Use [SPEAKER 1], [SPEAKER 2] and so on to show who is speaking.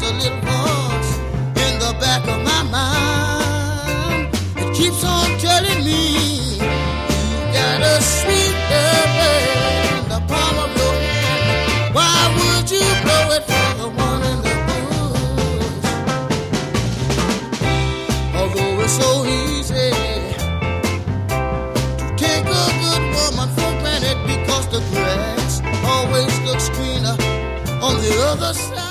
[SPEAKER 1] a little voice in the back of my mind. It keeps on telling me you got a sweet love in the palm of your hand. Why would you blow it for the one in the bush? Although it's so easy to take a good woman for granted because the grass always looks greener on the other side.